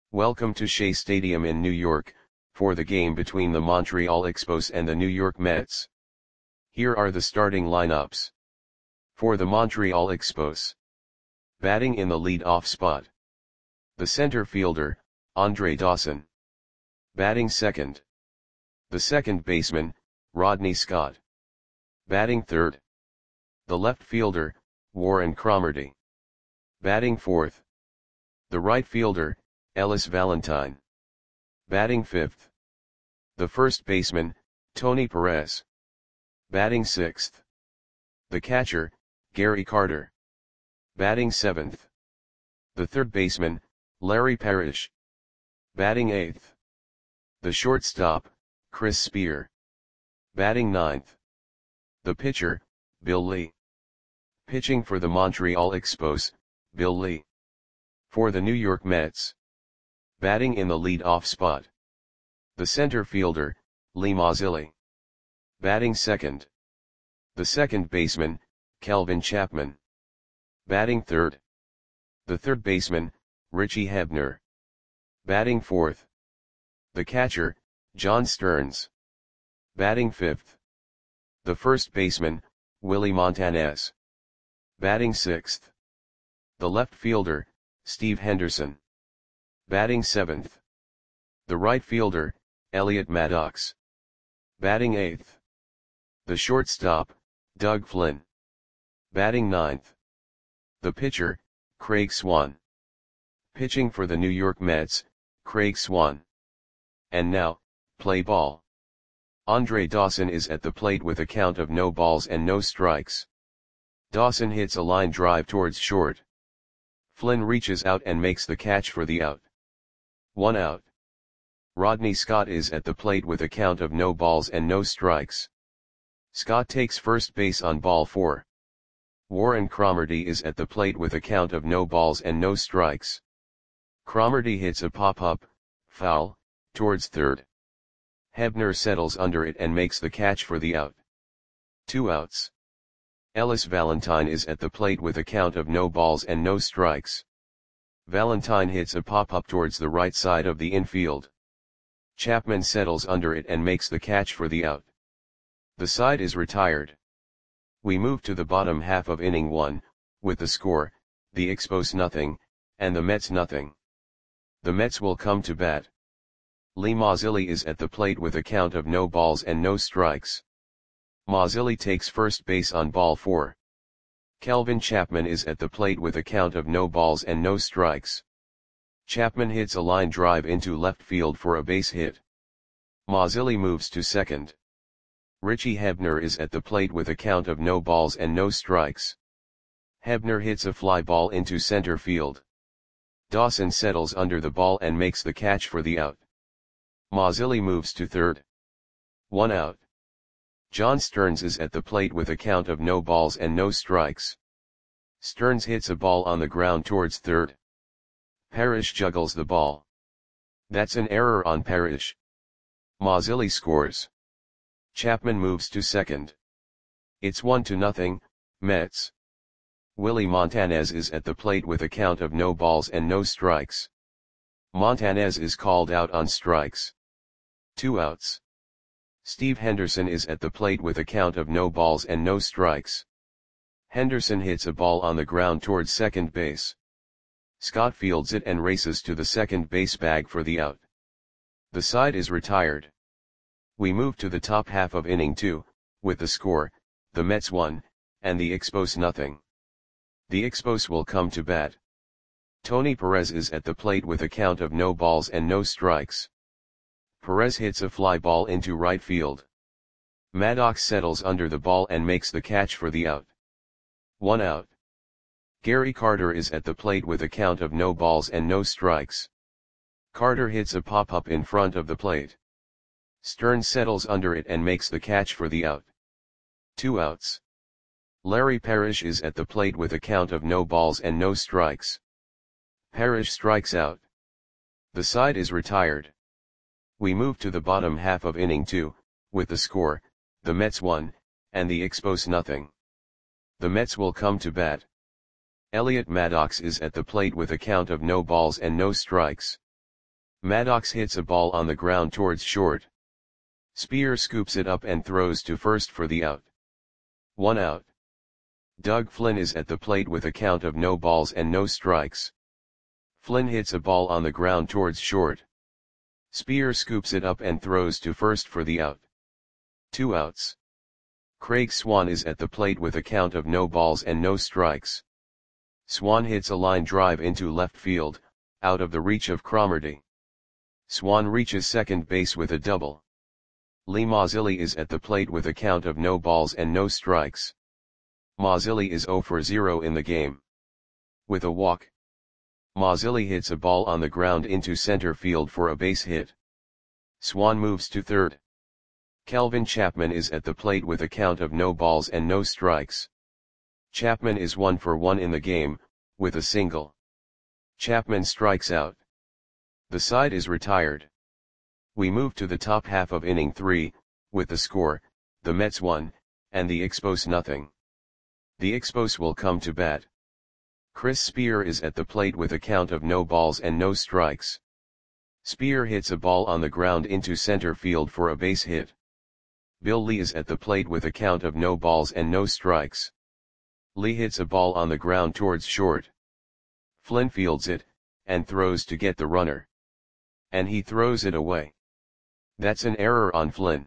Welcome to Shea Stadium in New York, for the game between the Montreal Expos and the New York Mets. Here are the starting lineups. For the Montreal Expos. Batting in the lead-off spot. The center fielder, Andre Dawson. Batting second. The second baseman, Rodney Scott. Batting third. The left fielder, Warren Cromartie. Batting fourth. The right fielder, Ellis Valentine. Batting fifth. The first baseman, Tony Perez. Batting sixth. The catcher, Gary Carter. Batting seventh. The third baseman, Larry Parrish. Batting eighth. The shortstop, Chris Spear. Batting ninth. The pitcher, Bill Lee. Pitching for the Montreal Expos, Bill Lee. For the New York Mets. Batting in the lead-off spot. The center fielder, Lee Mazzilli. Batting second. The second baseman, Calvin Chapman. Batting third. The third baseman, Richie Hebner. Batting fourth. The catcher, John Stearns. Batting fifth. The first baseman, Willie Montanez. Batting sixth. The left fielder, Steve Henderson. Batting seventh. The right fielder, Elliot Maddox. Batting eighth. The shortstop, Doug Flynn. Batting ninth. The pitcher, Craig Swan. Pitching for the New York Mets, Craig Swan. And now, play ball. Andre Dawson is at the plate with a count of no balls and no strikes. Dawson hits a line drive towards short. Flynn reaches out and makes the catch for the out. 1 out. Rodney Scott is at the plate with a count of no balls and no strikes. Scott takes first base on ball 4. Warren Cromartie is at the plate with a count of no balls and no strikes. Cromartie hits a pop-up, foul, towards third. Hebner settles under it and makes the catch for the out. 2 outs. Ellis Valentine is at the plate with a count of no balls and no strikes. Valentine hits a pop-up towards the right side of the infield. Chapman settles under it and makes the catch for the out. The side is retired. We move to the bottom half of inning 1, with the score, the Expos nothing, and the Mets nothing. The Mets will come to bat. Lee Mazzilli is at the plate with a count of no balls and no strikes. Mazzilli takes first base on ball 4. Calvin Chapman is at the plate with a count of no balls and no strikes. Chapman hits a line drive into left field for a base hit. Mazzilli moves to second. Richie Hebner is at the plate with a count of no balls and no strikes. Hebner hits a fly ball into center field. Dawson settles under the ball and makes the catch for the out. Mazzilli moves to third. 1 out. John Stearns is at the plate with a count of no balls and no strikes. Stearns hits a ball on the ground towards third. Parrish juggles the ball. That's an error on Parrish. Mazzilli scores. Chapman moves to second. It's 1-0, Mets. Willie Montanez is at the plate with a count of no balls and no strikes. Montanez is called out on strikes. 2 outs. Steve Henderson is at the plate with a count of no balls and no strikes. Henderson hits a ball on the ground towards second base. Scott fields it and races to the second base bag for the out. The side is retired. We move to the top half of inning 2, with the score, the Mets 1, and the Expos nothing. The Expos will come to bat. Tony Perez is at the plate with a count of no balls and no strikes. Perez hits a fly ball into right field. Maddox settles under the ball and makes the catch for the out. 1 out. Gary Carter is at the plate with a count of no balls and no strikes. Carter hits a pop-up in front of the plate. Stearns settles under it and makes the catch for the out. 2 outs. Larry Parrish is at the plate with a count of no balls and no strikes. Parrish strikes out. The side is retired. We move to the bottom half of inning 2, with the score, the Mets 1, and the Expos nothing. The Mets will come to bat. Elliot Maddox is at the plate with a count of no balls and no strikes. Maddox hits a ball on the ground towards short. Spear scoops it up and throws to first for the out. 1 out. Doug Flynn is at the plate with a count of no balls and no strikes. Flynn hits a ball on the ground towards short. Spear scoops it up and throws to first for the out. 2 outs. Craig Swan is at the plate with a count of no balls and no strikes. Swan hits a line drive into left field, out of the reach of Cromartie. Swan reaches second base with a double. Lee Mazzilli is at the plate with a count of no balls and no strikes. Mazzilli is 0 for 0 in the game. With a walk, Mazzilli hits a ball on the ground into center field for a base hit. Swan moves to third. Kelvin Chapman is at the plate with a count of no balls and no strikes. Chapman is 1 for 1 in the game, with a single. Chapman strikes out. The side is retired. We move to the top half of inning 3, with the score, the Mets 1, and the Expos nothing. The Expos will come to bat. Chris Spear is at the plate with a count of no balls and no strikes. Spear hits a ball on the ground into center field for a base hit. Bill Lee is at the plate with a count of no balls and no strikes. Lee hits a ball on the ground towards short. Flynn fields it, and throws to get the runner. And he throws it away. That's an error on Flynn.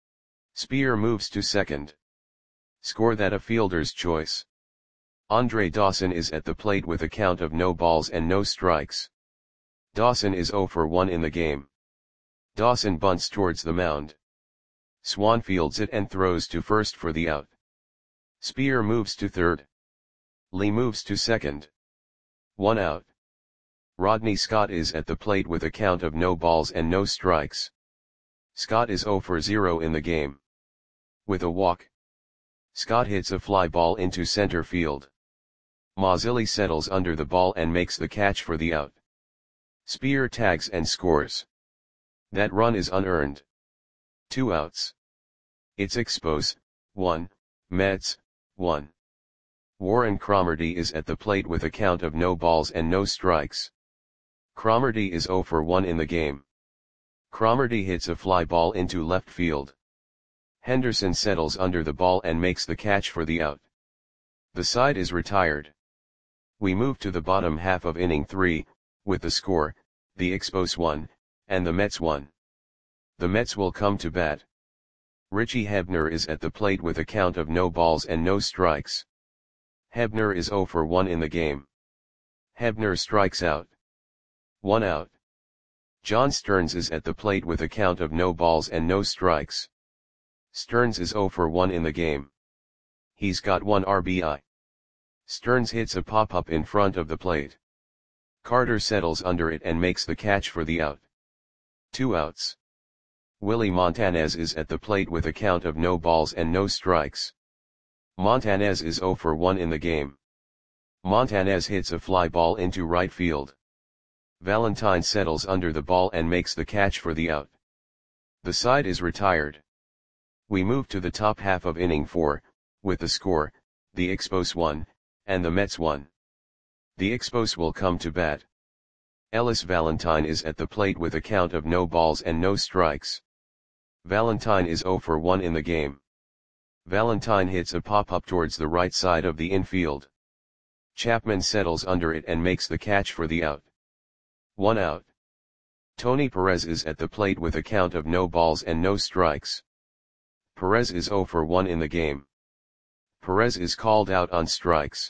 Spear moves to second. Score that a fielder's choice. Andre Dawson is at the plate with a count of no balls and no strikes. Dawson is 0 for 1 in the game. Dawson bunts towards the mound. Swan fields it and throws to first for the out. Spear moves to third. Lee moves to second. 1 out. Rodney Scott is at the plate with a count of no balls and no strikes. Scott is 0 for 0 in the game. With a walk, Scott hits a fly ball into center field. Mazzilli settles under the ball and makes the catch for the out. Spear tags and scores. That run is unearned. 2 outs. It's Expos, 1, Mets, 1. Warren Cromartie is at the plate with a count of no balls and no strikes. Cromartie is 0 for 1 in the game. Cromartie hits a fly ball into left field. Henderson settles under the ball and makes the catch for the out. The side is retired. We move to the bottom half of inning 3, with the score, the Expos 1, and the Mets 1. The Mets will come to bat. Richie Hebner is at the plate with a count of no balls and no strikes. Hebner is 0 for 1 in the game. Hebner strikes out. 1 out. John Stearns is at the plate with a count of no balls and no strikes. Stearns is 0 for 1 in the game. He's got 1 RBI. Stearns hits a pop-up in front of the plate. Carter settles under it and makes the catch for the out. 2 outs. Willie Montanez is at the plate with a count of no balls and no strikes. Montanez is 0 for 1 in the game. Montanez hits a fly ball into right field. Valentine settles under the ball and makes the catch for the out. The side is retired. We move to the top half of inning 4, with the score, the Expos 1, and the Mets 1. The Expos will come to bat. Ellis Valentine is at the plate with a count of no balls and no strikes. Valentine is 0 for 1 in the game. Valentine hits a pop-up towards the right side of the infield. Chapman settles under it and makes the catch for the out. 1 out. Tony Perez is at the plate with a count of no balls and no strikes. Perez is 0 for 1 in the game. Perez is called out on strikes.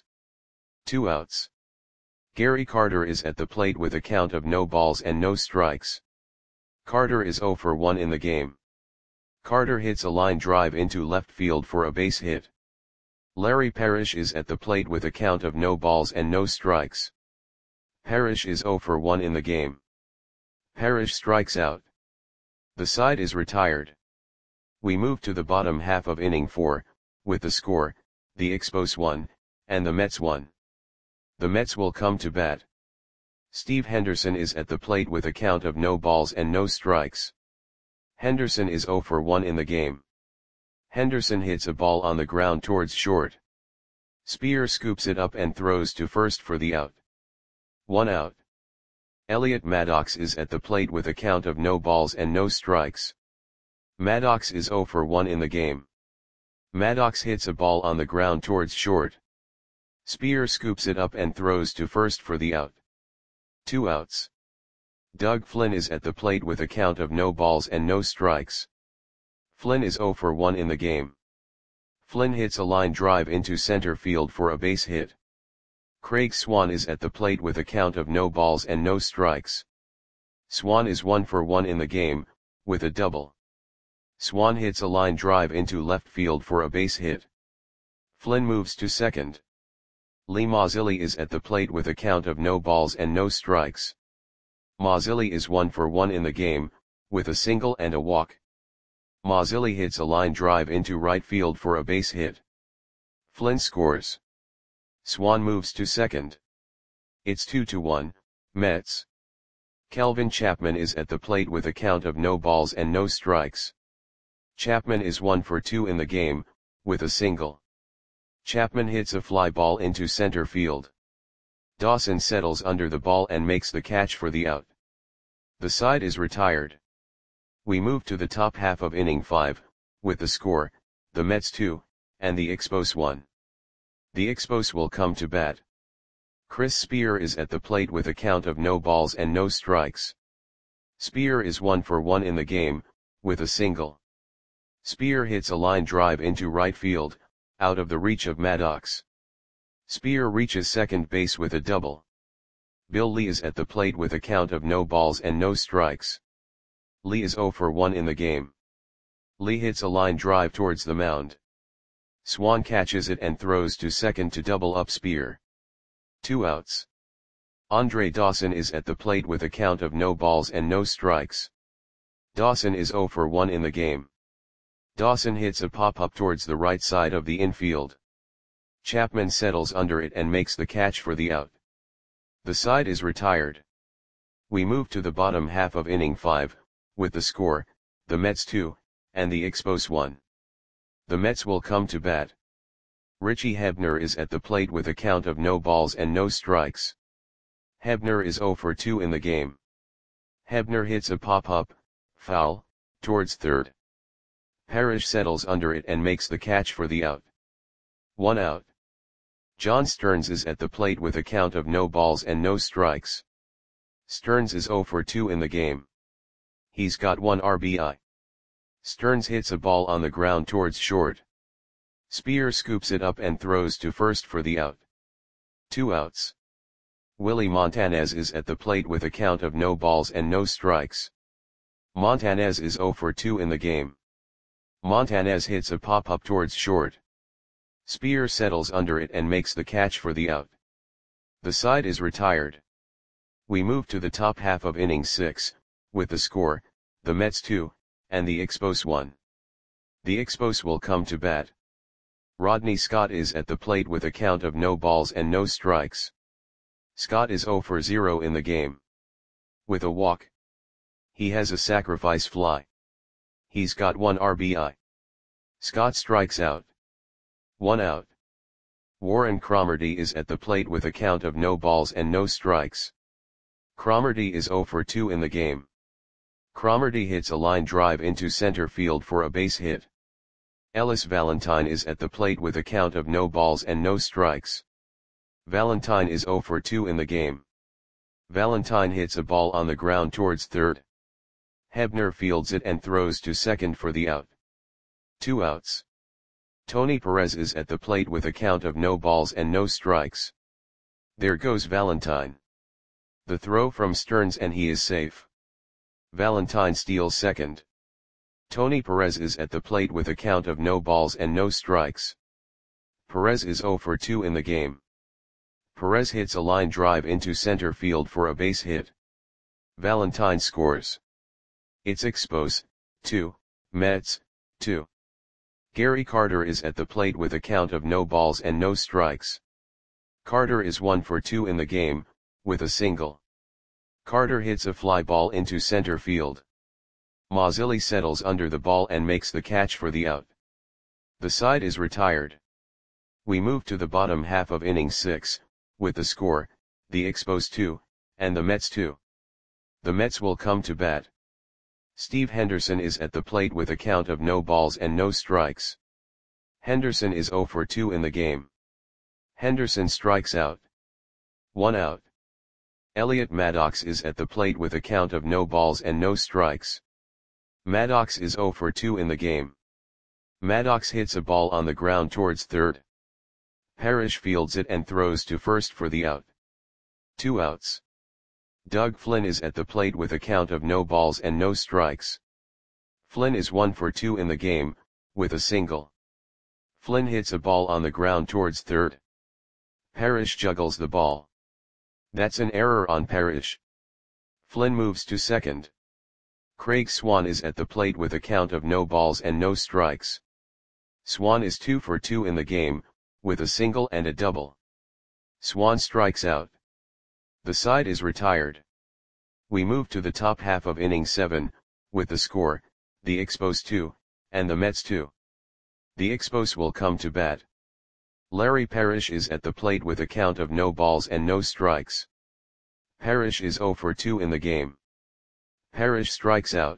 2 outs. Gary Carter is at the plate with a count of no balls and no strikes. Carter is 0 for 1 in the game. Carter hits a line drive into left field for a base hit. Larry Parrish is at the plate with a count of no balls and no strikes. Parrish is 0 for 1 in the game. Parrish strikes out. The side is retired. We move to the bottom half of inning 4, with the score, the Expos 1, and the Mets 1. The Mets will come to bat. Steve Henderson is at the plate with a count of no balls and no strikes. Henderson is 0 for 1 in the game. Henderson hits a ball on the ground towards short. Spear scoops it up and throws to first for the out. 1 out. Elliot Maddox is at the plate with a count of no balls and no strikes. Maddox is 0 for 1 in the game. Maddox hits a ball on the ground towards short. Spear scoops it up and throws to first for the out. 2 outs. Doug Flynn is at the plate with a count of no balls and no strikes. Flynn is 0 for 1 in the game. Flynn hits a line drive into center field for a base hit. Craig Swan is at the plate with a count of no balls and no strikes. Swan is 1 for 1 in the game, with a double. Swan hits a line drive into left field for a base hit. Flynn moves to second. Lee Mazzilli is at the plate with a count of no balls and no strikes. Mazzilli is 1 for 1 in the game, with a single and a walk. Mazzilli hits a line drive into right field for a base hit. Flynn scores. Swan moves to second. It's 2-1, Mets. Kelvin Chapman is at the plate with a count of no balls and no strikes. Chapman is 1 for 2 in the game, with a single. Chapman hits a fly ball into center field. Dawson settles under the ball and makes the catch for the out. The side is retired. We move to the top half of inning 5, with the score, the Mets 2, and the Expos 1. The Expos will come to bat. Chris Spear is at the plate with a count of no balls and no strikes. Spear is 1 for 1 in the game, with a single. Spear hits a line drive into right field, out of the reach of Maddox. Spear reaches second base with a double. Bill Lee is at the plate with a count of no balls and no strikes. Lee is 0 for 1 in the game. Lee hits a line drive towards the mound. Swan catches it and throws to second to double up Spear. 2 outs. Andre Dawson is at the plate with a count of no balls and no strikes. Dawson is 0 for 1 in the game. Dawson hits a pop-up towards the right side of the infield. Chapman settles under it and makes the catch for the out. The side is retired. We move to the bottom half of inning 5, with the score, the Mets 2, and the Expos 1. The Mets will come to bat. Richie Hebner is at the plate with a count of no balls and no strikes. Hebner is 0 for 2 in the game. Hebner hits a pop-up, foul, towards third. Parrish settles under it and makes the catch for the out. 1 out. John Stearns is at the plate with a count of no balls and no strikes. Stearns is 0 for 2 in the game. He's got 1 RBI. Stearns hits a ball on the ground towards short. Spear scoops it up and throws to first for the out. 2 outs. Willie Montanez is at the plate with a count of no balls and no strikes. Montanez is 0 for 2 in the game. Montanez hits a pop-up towards short. Spear settles under it and makes the catch for the out. The side is retired. We move to the top half of inning 6, with the score, the Mets 2, and the Expos 1. The Expos will come to bat. Rodney Scott is at the plate with a count of no balls and no strikes. Scott is 0 for 0 in the game. With a walk. He has a sacrifice fly. He's got 1 RBI. Scott strikes out. 1 out. Warren Cromartie is at the plate with a count of no balls and no strikes. Cromartie is 0 for 2 in the game. Cromartie hits a line drive into center field for a base hit. Ellis Valentine is at the plate with a count of no balls and no strikes. Valentine is 0 for 2 in the game. Valentine hits a ball on the ground towards third. Hebner fields it and throws to second for the out. 2 outs. Tony Perez is at the plate with a count of no balls and no strikes. There goes Valentine. The throw from Stearns and he is safe. Valentine steals second. Tony Perez is at the plate with a count of no balls and no strikes. Perez is 0 for 2 in the game. Perez hits a line drive into center field for a base hit. Valentine scores. It's Expos, 2, Mets, 2. Gary Carter is at the plate with a count of no balls and no strikes. Carter is 1 for 2 in the game, with a single. Carter hits a fly ball into center field. Mazzilli settles under the ball and makes the catch for the out. The side is retired. We move to the bottom half of inning 6, with the score, the Expos 2, and the Mets 2. The Mets will come to bat. Steve Henderson is at the plate with a count of no balls and no strikes. Henderson is 0 for 2 in the game. Henderson strikes out. 1 out. Elliot Maddox is at the plate with a count of no balls and no strikes. Maddox is 0 for 2 in the game. Maddox hits a ball on the ground towards third. Parrish fields it and throws to first for the out. 2 outs. Doug Flynn is at the plate with a count of no balls and no strikes. Flynn is 1 for 2 in the game, with a single. Flynn hits a ball on the ground towards third. Parrish juggles the ball. That's an error on Parrish. Flynn moves to second. Craig Swan is at the plate with a count of no balls and no strikes. Swan is 2 for 2 in the game, with a single and a double. Swan strikes out. The side is retired. We move to the top half of inning 7, with the score, the Expos 2, and the Mets 2. The Expos will come to bat. Larry Parrish is at the plate with a count of no balls and no strikes. Parrish is 0 for 2 in the game. Parrish strikes out.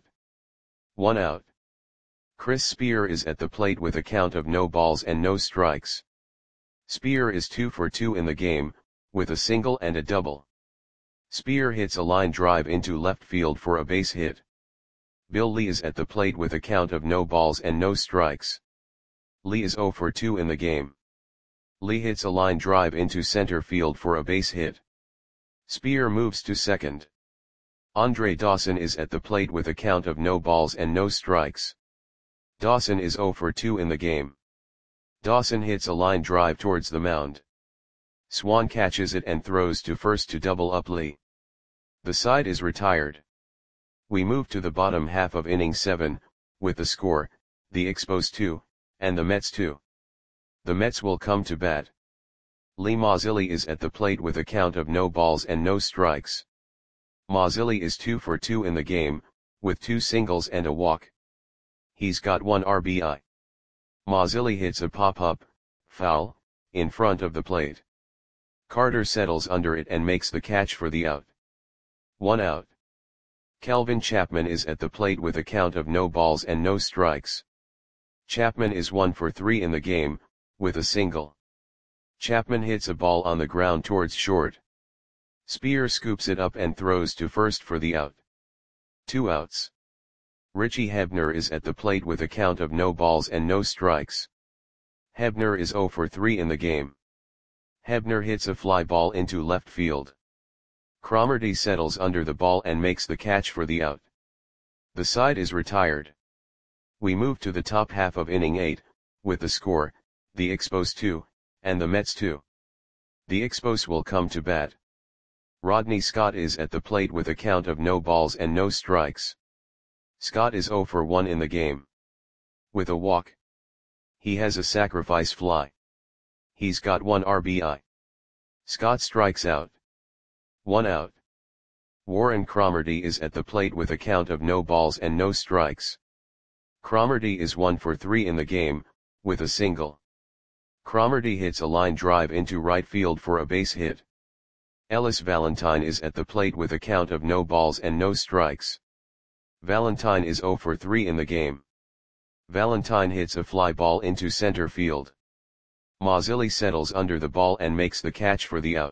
1 out. Chris Spear is at the plate with a count of no balls and no strikes. Spear is 2 for 2 in the game, with a single and a double. Spear hits a line drive into left field for a base hit. Bill Lee is at the plate with a count of no balls and no strikes. Lee is 0 for 2 in the game. Lee hits a line drive into center field for a base hit. Spear moves to second. Andre Dawson is at the plate with a count of no balls and no strikes. Dawson is 0 for 2 in the game. Dawson hits a line drive towards the mound. Swan catches it and throws to first to double up Lee. The side is retired. We move to the bottom half of inning 7, with the score, the Expos 2, and the Mets 2. The Mets will come to bat. Lee Mazzilli is at the plate with a count of no balls and no strikes. Mazzilli is 2 for 2 in the game, with 2 singles and a walk. He's got 1 RBI. Mazzilli hits a pop-up, foul, in front of the plate. Carter settles under it and makes the catch for the out. 1 out. Kelvin Chapman is at the plate with a count of no balls and no strikes. Chapman is 1 for 3 in the game, with a single. Chapman hits a ball on the ground towards short. Spear scoops it up and throws to first for the out. 2 outs. Richie Hebner is at the plate with a count of no balls and no strikes. Hebner is 0 for 3 in the game. Hebner hits a fly ball into left field. Cromartie settles under the ball and makes the catch for the out. The side is retired. We move to the top half of inning 8, with the score, the Expos 2, and the Mets 2. The Expos will come to bat. Rodney Scott is at the plate with a count of no balls and no strikes. Scott is 0 for 1 in the game. With a walk. He has a sacrifice fly. He's got 1 RBI. Scott strikes out. 1 out. Warren Cromartie is at the plate with a count of no balls and no strikes. Cromartie is 1 for 3 in the game, with a single. Cromartie hits a line drive into right field for a base hit. Ellis Valentine is at the plate with a count of no balls and no strikes. Valentine is 0 for 3 in the game. Valentine hits a fly ball into center field. Mazzilli settles under the ball and makes the catch for the out.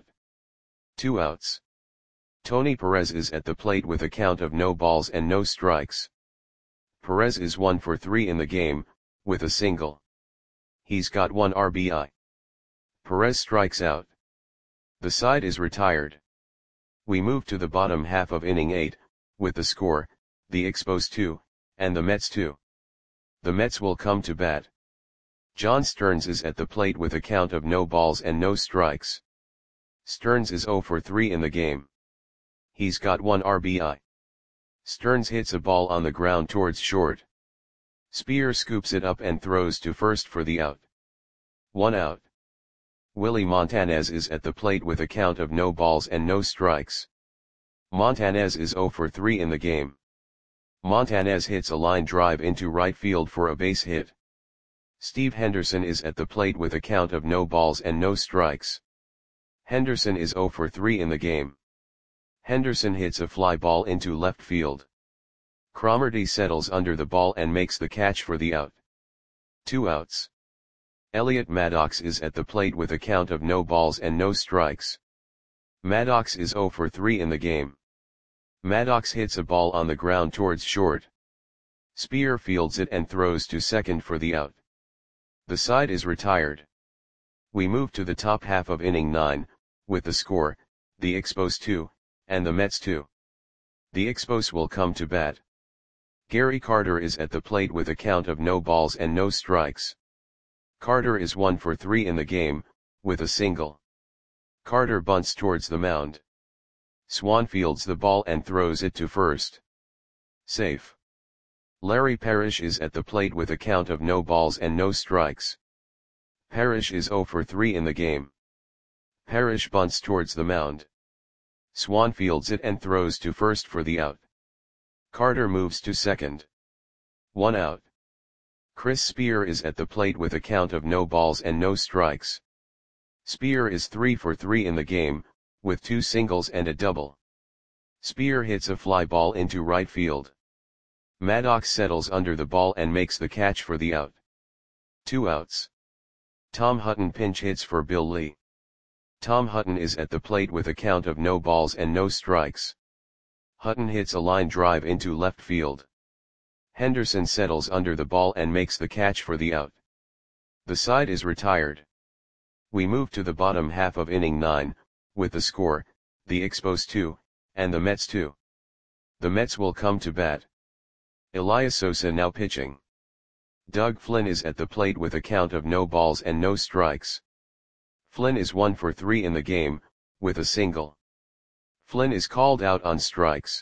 2 outs. Tony Perez is at the plate with a count of no balls and no strikes. Perez is 1 for 3 in the game, with a single. He's got 1 RBI. Perez strikes out. The side is retired. We move to the bottom half of inning 8, with the score, the Expos 2, and the Mets 2. The Mets will come to bat. John Stearns is at the plate with a count of no balls and no strikes. Stearns is 0 for 3 in the game. He's got 1 RBI. Stearns hits a ball on the ground towards short. Spear scoops it up and throws to first for the out. 1 out. Willie Montanez is at the plate with a count of no balls and no strikes. Montanez is 0 for 3 in the game. Montanez hits a line drive into right field for a base hit. Steve Henderson is at the plate with a count of no balls and no strikes. Henderson is 0 for 3 in the game. Henderson hits a fly ball into left field. Cromartie settles under the ball and makes the catch for the out. 2 outs. Elliot Maddox is at the plate with a count of no balls and no strikes. Maddox is 0 for 3 in the game. Maddox hits a ball on the ground towards short. Speer fields it and throws to second for the out. The side is retired. We move to the top half of inning 9, with the score, the Expos 2, and the Mets 2. The Expos will come to bat. Gary Carter is at the plate with a count of no balls and no strikes. Carter is 1 for 3 in the game, with a single. Carter bunts towards the mound. Swan fields the ball and throws it to first. Safe. Larry Parrish is at the plate with a count of no balls and no strikes. Parrish is 0 for 3 in the game. Parrish bunts towards the mound. Swan fields it and throws to first for the out. Carter moves to second. 1 out. Chris Speer is at the plate with a count of no balls and no strikes. Speer is 3 for 3 in the game, with 2 singles and a double. Speer hits a fly ball into right field. Maddox settles under the ball and makes the catch for the out. 2 outs. Tom Hutton pinch hits for Bill Lee. Tom Hutton is at the plate with a count of no balls and no strikes. Hutton hits a line drive into left field. Henderson settles under the ball and makes the catch for the out. The side is retired. We move to the bottom half of inning 9, with the score, the Expos 2, and the Mets 2. The Mets will come to bat. Elias Sosa now pitching. Doug Flynn is at the plate with a count of no balls and no strikes. Flynn is 1 for 3 in the game, with a single. Flynn is called out on strikes.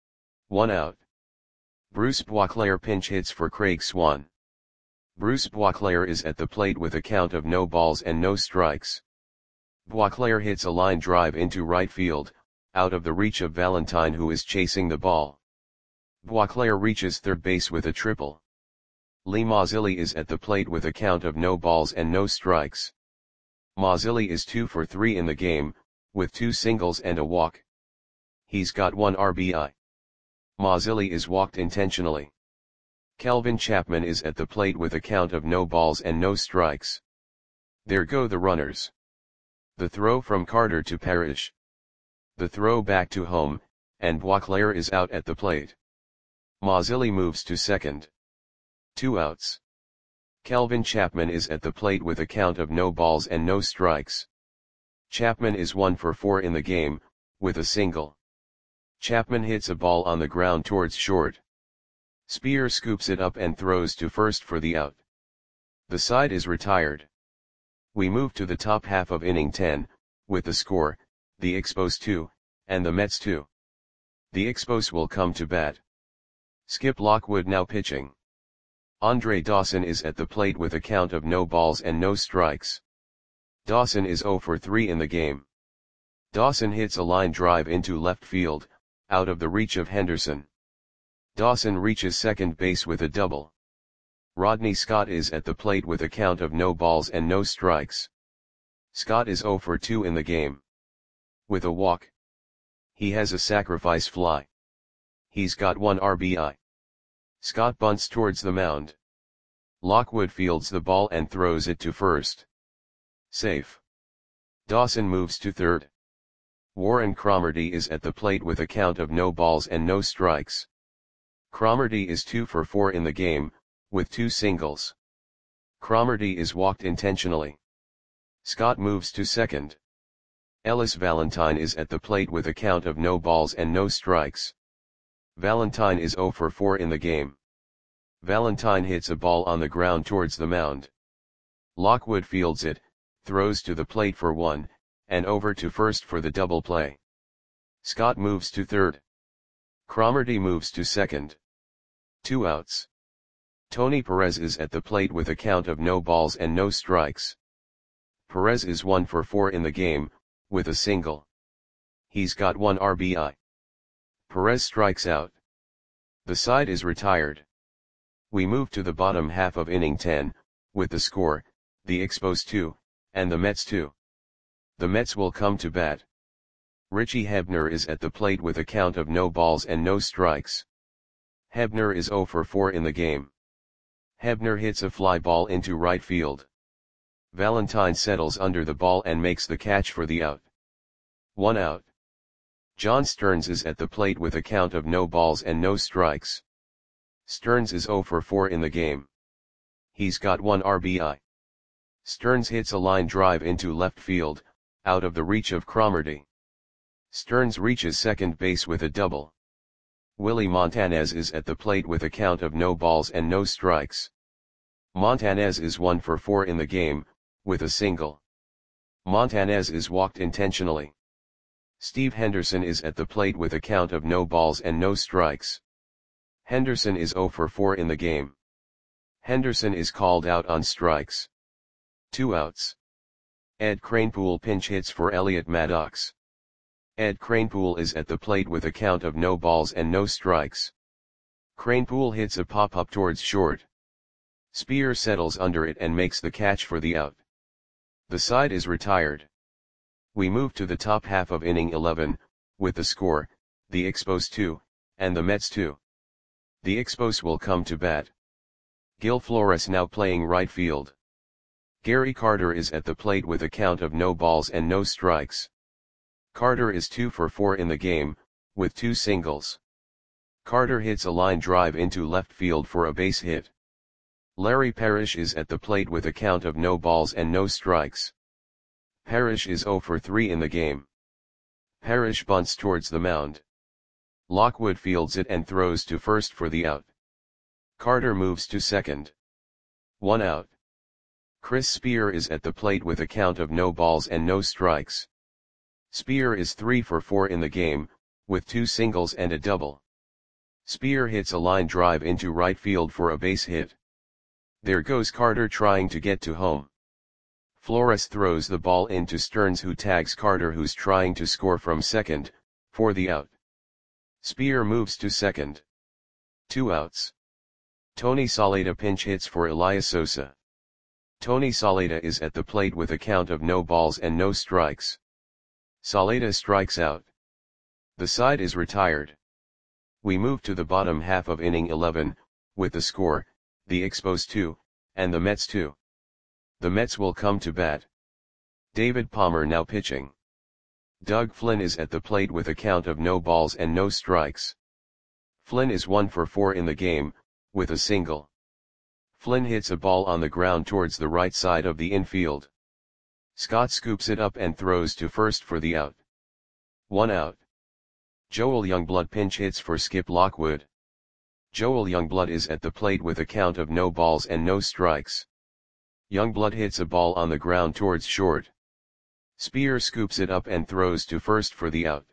1 out. Bruce Boisclair pinch hits for Craig Swan. Bruce Boisclair is at the plate with a count of no balls and no strikes. Boisclair hits a line drive into right field, out of the reach of Valentine, who is chasing the ball. Boisclair reaches third base with a triple. Lee Mazzilli is at the plate with a count of no balls and no strikes. Mazzilli is 2 for 3 in the game, with 2 singles and a walk. He's got 1 RBI. Mazzilli is walked intentionally. Kelvin Chapman is at the plate with a count of no balls and no strikes. There go the runners. The throw from Carter to Parrish. The throw back to home, and Boisclair is out at the plate. Mazzilli moves to second. 2 outs. Kelvin Chapman is at the plate with a count of no balls and no strikes. Chapman is 1 for 4 in the game, with a single. Chapman hits a ball on the ground towards short. Speer scoops it up and throws to first for the out. The side is retired. We move to the top half of inning 10, with the score, the Expos 2, and the Mets 2. The Expos will come to bat. Skip Lockwood now pitching. Andre Dawson is at the plate with a count of no balls and no strikes. Dawson is 0 for 3 in the game. Dawson hits a line drive into left field, out of the reach of Henderson. Dawson reaches second base with a double. Rodney Scott is at the plate with a count of no balls and no strikes. Scott is 0 for 2 in the game. With a walk. He has a sacrifice fly. He's got 1 RBI. Scott bunts towards the mound. Lockwood fields the ball and throws it to first. Safe. Dawson moves to third. Warren Cromartie is at the plate with a count of no balls and no strikes. Cromartie is 2 for 4 in the game, with 2 singles. Cromartie is walked intentionally. Scott moves to second. Ellis Valentine is at the plate with a count of no balls and no strikes. Valentine is 0 for 4 in the game. Valentine hits a ball on the ground towards the mound. Lockwood fields it, throws to the plate for 1, and over to first for the double play. Scott moves to third. Cromartie moves to second. 2 outs. Tony Perez is at the plate with a count of no balls and no strikes. Perez is 1 for 4 in the game, with a single. He's got 1 RBI. Perez strikes out. The side is retired. We move to the bottom half of inning 10, with the score, the Expos 2, and the Mets 2. The Mets will come to bat. Richie Hebner is at the plate with a count of no balls and no strikes. Hebner is 0 for 4 in the game. Hebner hits a fly ball into right field. Valentine settles under the ball and makes the catch for the out. 1 out. John Stearns is at the plate with a count of no balls and no strikes. Stearns is 0 for 4 in the game. He's got 1 RBI. Stearns hits a line drive into left field, out of the reach of Cromartie. Stearns reaches second base with a double. Willie Montanez is at the plate with a count of no balls and no strikes. Montanez is 1 for 4 in the game, with a single. Montanez is walked intentionally. Steve Henderson is at the plate with a count of no balls and no strikes. Henderson is 0 for 4 in the game. Henderson is called out on strikes. 2 outs. Ed Kranepool pinch hits for Elliot Maddox. Ed Kranepool is at the plate with a count of no balls and no strikes. Kranepool hits a pop-up towards short. Spear settles under it and makes the catch for the out. The side is retired. We move to the top half of inning 11, with the score, the Expos 2, and the Mets 2. The Expos will come to bat. Gil Flores now playing right field. Gary Carter is at the plate with a count of no balls and no strikes. Carter is 2 for 4 in the game, with 2 singles. Carter hits a line drive into left field for a base hit. Larry Parrish is at the plate with a count of no balls and no strikes. Parrish is 0 for 3 in the game. Parrish bunts towards the mound. Lockwood fields it and throws to first for the out. Carter moves to second. 1 out. Chris Spear is at the plate with a count of no balls and no strikes. Spear is 3 for 4 in the game, with 2 singles and a double. Spear hits a line drive into right field for a base hit. There goes Carter trying to get to home. Flores throws the ball into Stearns, who tags Carter, who's trying to score from second, for the out. Spear moves to second. 2 outs. Tony Saleta pinch hits for Elias Sosa. Tony Saleta is at the plate with a count of no balls and no strikes. Saleta strikes out. The side is retired. We move to the bottom half of inning 11, with the score, the Expos 2, and the Mets 2. The Mets will come to bat. David Palmer now pitching. Doug Flynn is at the plate with a count of no balls and no strikes. Flynn is 1 for 4 in the game, with a single. Flynn hits a ball on the ground towards the right side of the infield. Scott scoops it up and throws to first for the out. 1 out. Joel Youngblood pinch hits for Skip Lockwood. Joel Youngblood is at the plate with a count of no balls and no strikes. Youngblood hits a ball on the ground towards short. Spear scoops it up and throws to first for the out.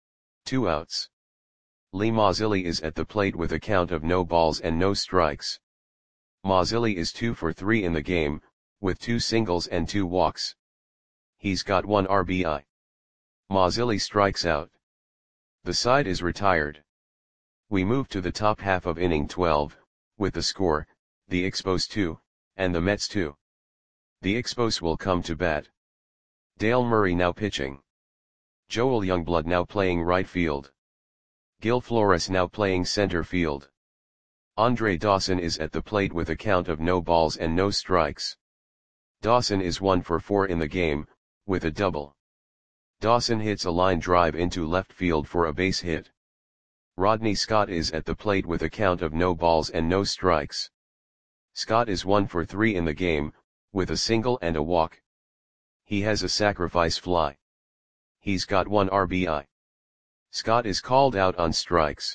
2 outs. Lee Mazzilli is at the plate with a count of no balls and no strikes. Mazzilli is 2 for 3 in the game, with 2 singles and 2 walks. He's got 1 RBI. Mazzilli strikes out. The side is retired. We move to the top half of inning 12, with the score, the Expos 2, and the Mets 2. The Expos will come to bat. Dale Murray now pitching. Joel Youngblood now playing right field. Gil Flores now playing center field. Andre Dawson is at the plate with a count of no balls and no strikes. Dawson is 1 for 4 in the game, with a double. Dawson hits a line drive into left field for a base hit. Rodney Scott is at the plate with a count of no balls and no strikes. Scott is 1 for 3 in the game, with a single and a walk. He has a sacrifice fly. He's got 1 RBI. Scott is called out on strikes.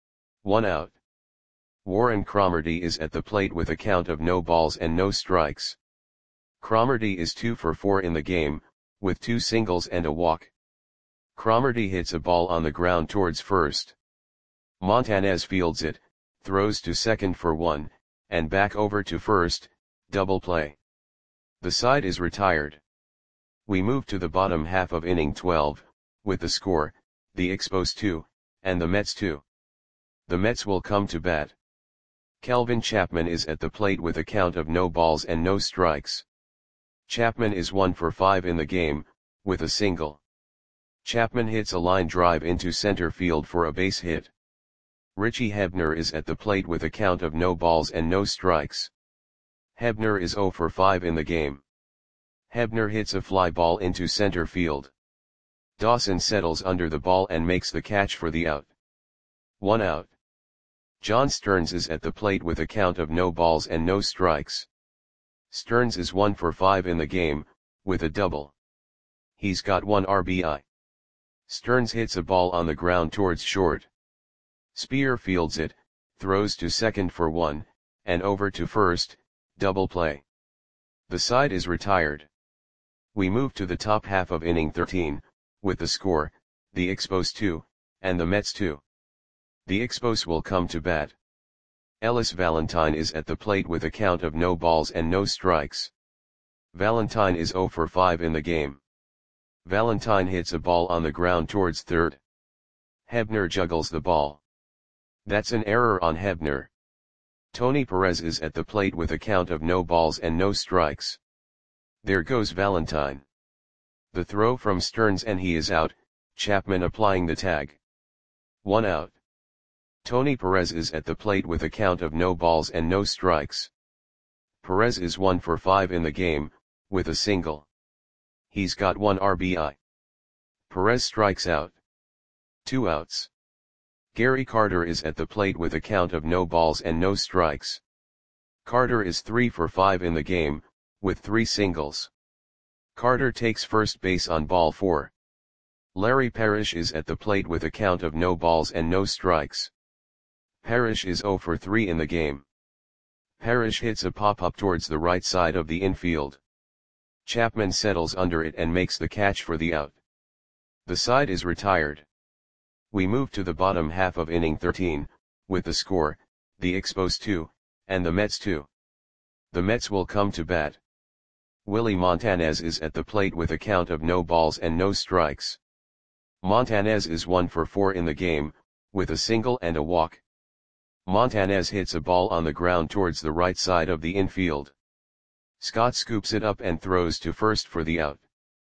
1 out. Warren Cromartie is at the plate with a count of no balls and no strikes. Cromartie is 2 for 4 in the game, with 2 singles and a walk. Cromartie hits a ball on the ground towards first. Montanez fields it, throws to second for 1, and back over to first, double play. The side is retired. We move to the bottom half of inning 12, with the score, the Expos 2, and the Mets 2. The Mets will come to bat. Kelvin Chapman is at the plate with a count of no balls and no strikes. Chapman is 1 for 5 in the game, with a single. Chapman hits a line drive into center field for a base hit. Richie Hebner is at the plate with a count of no balls and no strikes. Hebner is 0 for 5 in the game. Hebner hits a fly ball into center field. Dawson settles under the ball and makes the catch for the out. 1 out. John Stearns is at the plate with a count of no balls and no strikes. Stearns is 1 for 5 in the game, with a double. He's got 1 RBI. Stearns hits a ball on the ground towards short. Speer fields it, throws to second for 1, and over to first, double play. The side is retired. We move to the top half of inning 13, with the score, the Expos 2, and the Mets 2. The Expos will come to bat. Ellis Valentine is at the plate with a count of no balls and no strikes. Valentine is 0 for 5 in the game. Valentine hits a ball on the ground towards third. Hebner juggles the ball. That's an error on Hebner. Tony Perez is at the plate with a count of no balls and no strikes. There goes Valentine. The throw from Stearns and he is out, Chapman applying the tag. 1 out. Tony Perez is at the plate with a count of no balls and no strikes. Perez is 1 for 5 in the game, with a single. He's got 1 RBI. Perez strikes out. 2 outs. Gary Carter is at the plate with a count of no balls and no strikes. Carter is 3 for 5 in the game, with 3 singles. Carter takes first base on ball 4. Larry Parrish is at the plate with a count of no balls and no strikes. Parrish is 0 for 3 in the game. Parrish hits a pop-up towards the right side of the infield. Chapman settles under it and makes the catch for the out. The side is retired. We move to the bottom half of inning 13, with the score, the Expos 2, and the Mets 2. The Mets will come to bat. Willie Montanez is at the plate with a count of no balls and no strikes. Montanez is 1 for 4 in the game, with a single and a walk. Montanez hits a ball on the ground towards the right side of the infield. Scott scoops it up and throws to first for the out.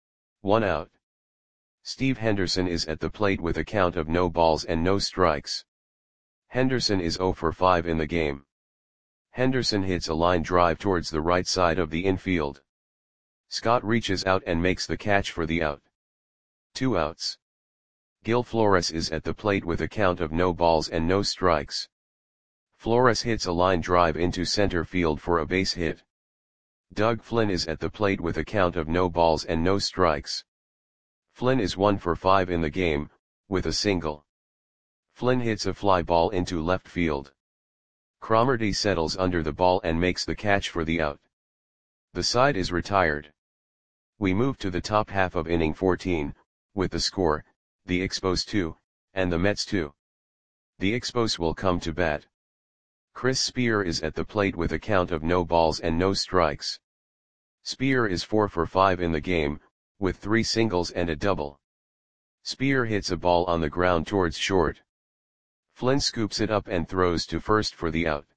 1 out. Steve Henderson is at the plate with a count of no balls and no strikes. Henderson is 0 for 5 in the game. Henderson hits a line drive towards the right side of the infield. Scott reaches out and makes the catch for the out. 2 outs. Gil Flores is at the plate with a count of no balls and no strikes. Flores hits a line drive into center field for a base hit. Doug Flynn is at the plate with a count of no balls and no strikes. Flynn is 1 for 5 in the game, with a single. Flynn hits a fly ball into left field. Cromartie settles under the ball and makes the catch for the out. The side is retired. We move to the top half of inning 14, with the score, the Expos 2, and the Mets 2. The Expos will come to bat. Chris Speer is at the plate with a count of no balls and no strikes. Speer is 4 for 5 in the game, with 3 singles and a double. Speer hits a ball on the ground towards short. Flynn scoops it up and throws to first for the out.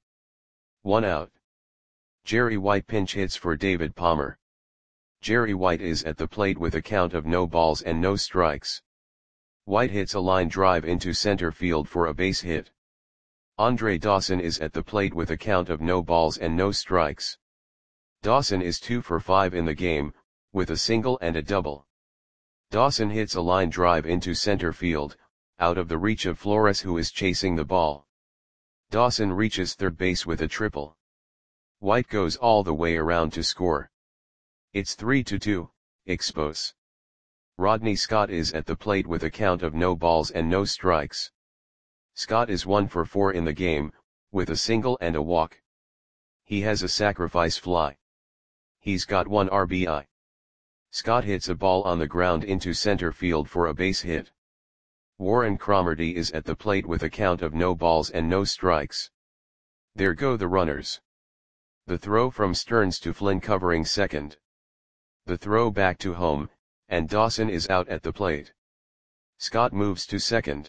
1 out. Jerry White pinch hits for David Palmer. Jerry White is at the plate with a count of no balls and no strikes. White hits a line drive into center field for a base hit. Andre Dawson is at the plate with a count of no balls and no strikes. Dawson is 2 for 5 in the game, with a single and a double. Dawson hits a line drive into center field, out of the reach of Flores who is chasing the ball. Dawson reaches third base with a triple. White goes all the way around to score. It's 3-2, Expos. Rodney Scott is at the plate with a count of no balls and no strikes. Scott is 1 for 4 in the game, with a single and a walk. He has a sacrifice fly. He's got 1 RBI. Scott hits a ball on the ground into center field for a base hit. Warren Cromartie is at the plate with a count of no balls and no strikes. There go the runners. The throw from Stearns to Flynn covering second. The throw back to home, and Dawson is out at the plate. Scott moves to second.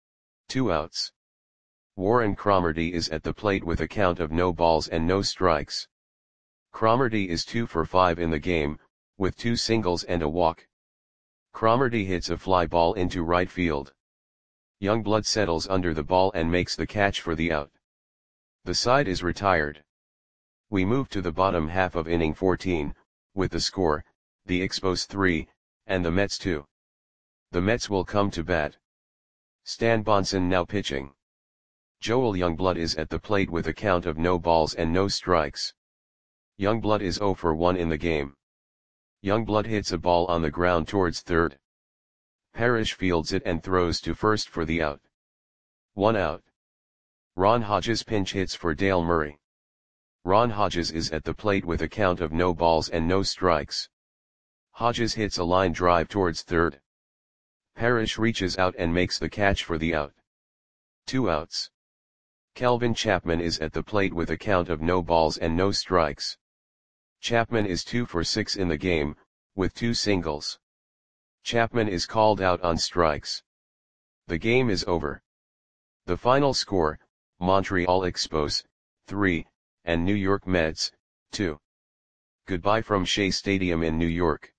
2 outs. Warren Cromartie is at the plate with a count of no balls and no strikes. Cromartie is 2 for 5 in the game, with 2 singles and a walk. Cromartie hits a fly ball into right field. Youngblood settles under the ball and makes the catch for the out. The side is retired. We move to the bottom half of inning 14, with the score, the Expos 3, and the Mets 2. The Mets will come to bat. Stan Bonson now pitching. Joel Youngblood is at the plate with a count of no balls and no strikes. Youngblood is 0 for 1 in the game. Youngblood hits a ball on the ground towards third. Parrish fields it and throws to first for the out. 1 out. Ron Hodges pinch hits for Dale Murray. Ron Hodges is at the plate with a count of no balls and no strikes. Hodges hits a line drive towards third. Parrish reaches out and makes the catch for the out. 2 outs. Kelvin Chapman is at the plate with a count of no balls and no strikes. Chapman is 2 for 6 in the game, with 2 singles. Chapman is called out on strikes. The game is over. The final score, Montreal Expos, 3, and New York Mets, 2. Goodbye from Shea Stadium in New York.